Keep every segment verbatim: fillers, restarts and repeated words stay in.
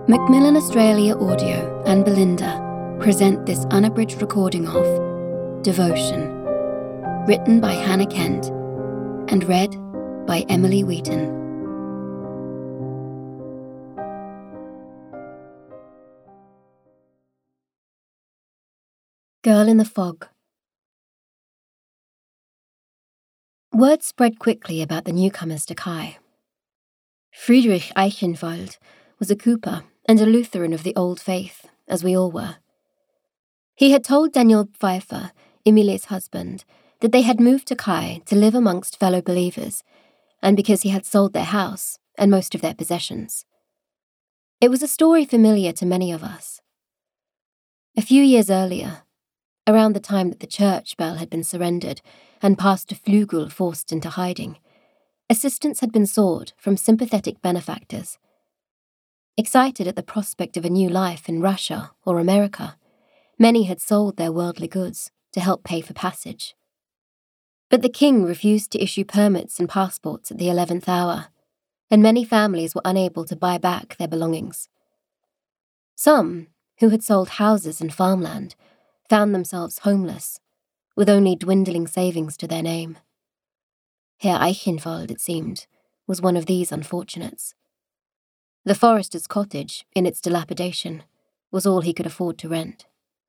Macmillan Australia Audio and Belinda present this unabridged recording of Devotion, written by Hannah Kent and read by Emily Wheaton. Girl in the Fog. Word spread quickly about the newcomers to Kai. Friedrich Eichenwald was a Cooper and a Lutheran of the old faith, as we all were. He had told Daniel Pfeiffer, Emile's husband, that they had moved to Kai to live amongst fellow believers, and because he had sold their house and most of their possessions. It was a story familiar to many of us. A few years earlier, around the time that the church bell had been surrendered and Pastor Flügel forced into hiding, assistance had been sought from sympathetic benefactors. Excited at the prospect of a new life in Russia or America, many had sold their worldly goods to help pay for passage. But the king refused to issue permits and passports at the eleventh hour, and many families were unable to buy back their belongings. Some, who had sold houses and farmland, found themselves homeless, with only dwindling savings to their name. Herr Eichenwald, it seemed, was one of these unfortunates. The forester's cottage, in its dilapidation, was all he could afford to rent.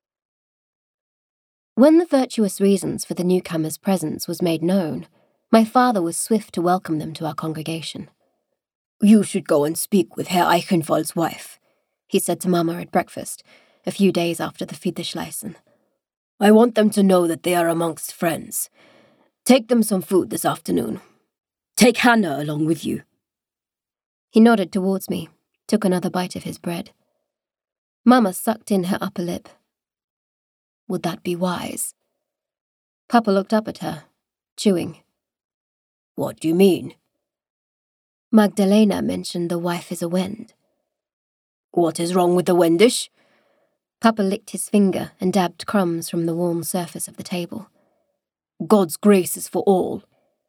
When the virtuous reasons for the newcomers' presence was made known, my father was swift to welcome them to our congregation. "You should go and speak with Herr Eichenwald's wife," he said to Mama at breakfast, a few days after the Fiddeschleisen. "I want them to know that they are amongst friends. Take them some food this afternoon. Take Hannah along with you." He nodded towards me, took another bite of his bread. Mama sucked in her upper lip. Would that be wise? Papa looked up at her, chewing. "What do you mean?" Magdalena mentioned the wife is a Wend. "What is wrong with the Wendish?" Papa licked his finger and dabbed crumbs from the warm surface of the table. "God's grace is for all."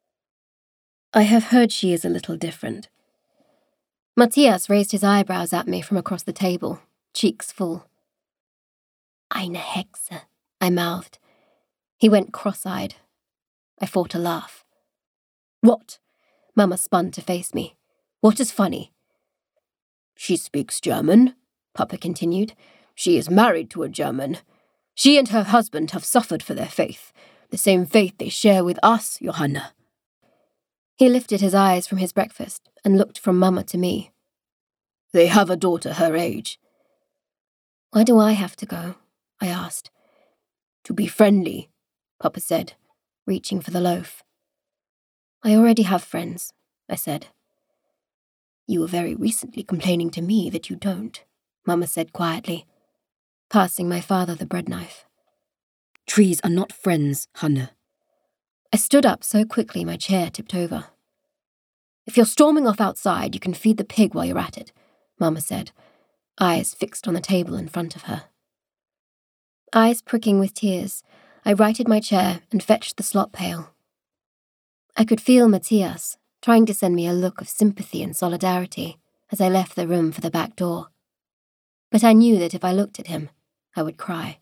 "I have heard she is a little different." Matthias raised his eyebrows at me from across the table, cheeks full. "Eine Hexe," I mouthed. He went cross-eyed. I fought a laugh. "What?" Mama spun to face me. "What is funny?" "She speaks German," Papa continued. "She is married to a German. She and her husband have suffered for their faith, the same faith they share with us, Johanna." He lifted his eyes from his breakfast and looked from Mama to me. "They have a daughter her age." "Why do I have to go?" I asked. "To be friendly," Papa said, reaching for the loaf. "I already have friends," I said. "You were very recently complaining to me that you don't," Mama said quietly, passing my father the bread knife. "Trees are not friends, Hannah." I stood up so quickly my chair tipped over. "If you're storming off outside, you can feed the pig while you're at it," Mama said, eyes fixed on the table in front of her. Eyes pricking with tears, I righted my chair and fetched the slop pail. I could feel Matthias trying to send me a look of sympathy and solidarity as I left the room for the back door. But I knew that if I looked at him, I would cry.